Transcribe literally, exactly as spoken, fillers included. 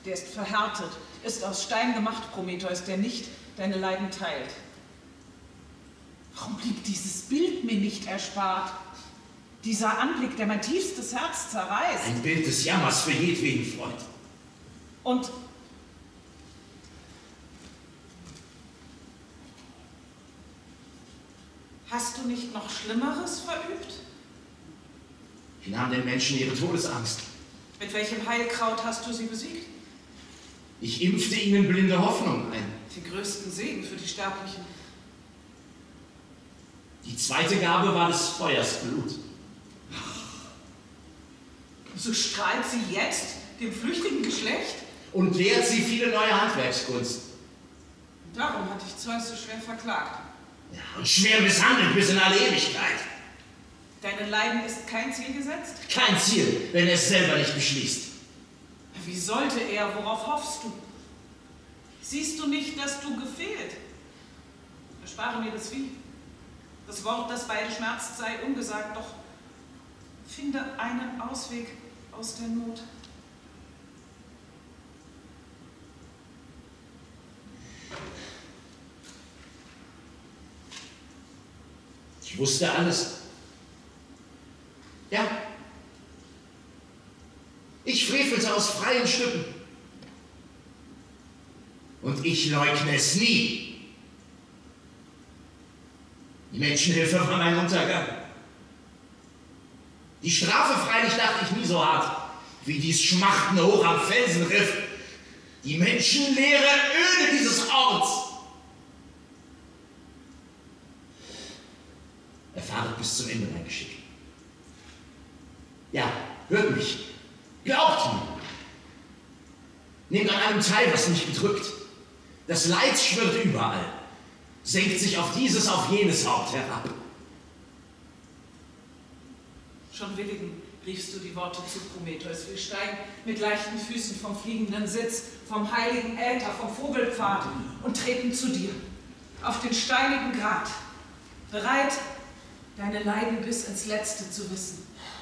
Der ist verhärtet, ist aus Stein gemacht, Prometheus, der nicht deine Leiden teilt. Warum blieb dieses Bild mir nicht erspart? Dieser Anblick, der mein tiefstes Herz zerreißt. Ein Bild des Jammers für jedweden Freund. Und hast du nicht noch Schlimmeres verübt? Ich nahm den Menschen ihre Todesangst. Mit welchem Heilkraut hast du sie besiegt? Ich impfte ihnen blinde Hoffnung ein. Den größten Segen für die Sterblichen. Die zweite Gabe war des Feuers Blut. So strahlt sie jetzt dem flüchtigen Geschlecht? Und lehrt sie viele neue Handwerkskunst. Darum hatte ich Zeus so schwer verklagt. Ja, und schwer misshandelt bis in alle Ewigkeit. Deine Leiden ist kein Ziel gesetzt? Kein Ziel, wenn er es selber nicht beschließt. Wie sollte er? Worauf hoffst du? Siehst du nicht, dass du gefehlt? Erspare mir das Wie. Das Wort, das beide schmerzt, sei ungesagt, doch finde einen Ausweg aus der Not. Ich wusste alles. Ja. Ich frevelte aus freien Stücken. Und ich leugne es nie. Die Menschenhilfe war mein Untergang. Die Strafe freilich dachte ich nie so hart, wie dies Schmachten hoch am Felsenriff. Die Menschenleere öde dieses Orts. Erfahret bis zum Ende mein Geschick. Ja, hört mich. Glaubt mir. Nehmt an allem teil, was mich bedrückt. Das Leid schwirrt überall. Senkt sich auf dieses, auf jenes Haupt herab. Schon willigen riefst du die Worte zu Prometheus. Wir steigen mit leichten Füßen vom fliegenden Sitz, vom heiligen Äther, vom Vogelpfad und treten zu dir auf den steinigen Grat, bereit, deine Leiden bis ins Letzte zu wissen.